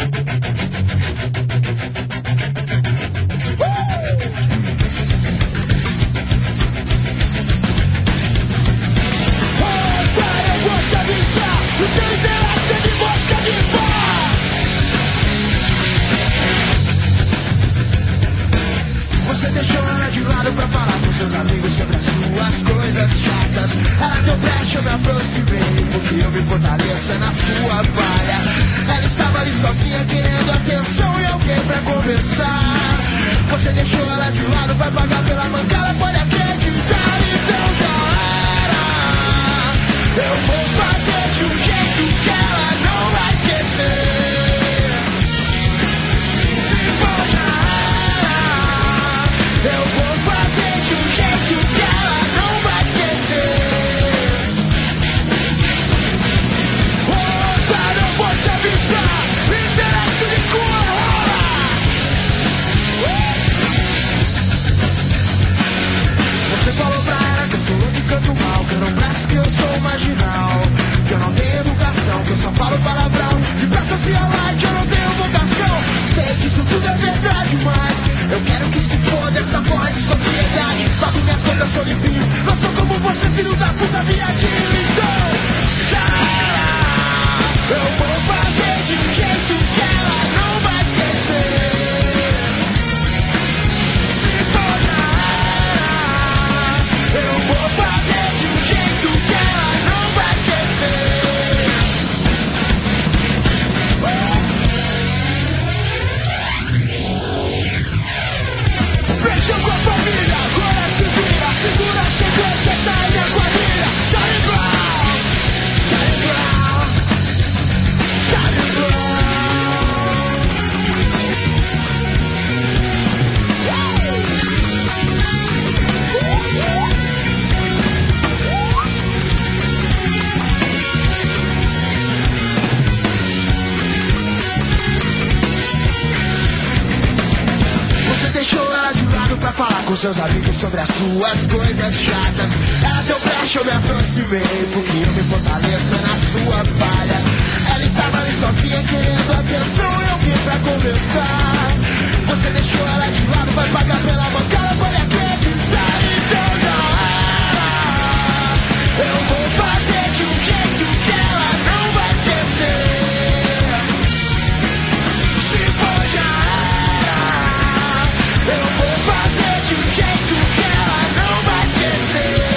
Você deixou ela de lado pra falar com seus amigos sobre as suas coisas chatas. Ela deu brecha, eu me aproximei, porque eu me fortaleço na sua falha. Ela estava ali sozinha querendo atenção e alguém pra conversar. Você deixou ela de lado, vai pagar pela mancada, pode acreditar, então já era. Eu vou fazer de um jeito que ela não vai esquecer. Eu vou fazer de um jeito que ela não vai esquecer. Opa, não vou te avisar, interesse de cor rola. Você falou pra ela que eu sou louco e canto mal, que eu não presto, que eu sou marginal, que eu não tenho educação, que eu só falo palavrão, que pra socialite eu não tenho vocação. Sei que isso tudo é verdade, mas eu quero que se foda essa porra de sociedade. Pago minhas contas, sou limpinho, não sou como você, filho da puta, viadinho. Então, já era. Eu vou fazer de um jeito que ela não vai esquecer. Se for, já era. Eu vou fazer de um jeito que ela não vai esquecer. Beijão com a família, agora se vira, segura a sequência, essa é minha quadrilha. Charlie Brown, Charlie Brown, Charlie Brown. Você deixou ela de lado pra falar com seus amigos sobre as suas coisas chatas. Ela deu brecha, eu me aproximei, porque eu me fortaleço na sua falha. Ela estava ali sozinha querendo atenção e alguém pra conversar. Você deixou ela de lado, vai pagar pela bancada, pode acreditar, então já era. Eu vou fazer de um jeito que ela não vai esquecer. Se for, já era. Eu vou fazer de um jeito que ela não vai esquecer.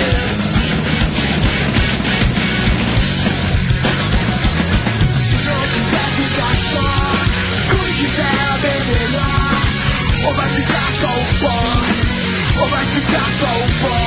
Se não quiser ficar só, cuide dela bem melhor. Ou vai ficar só o pó, ou vai ficar só o pó.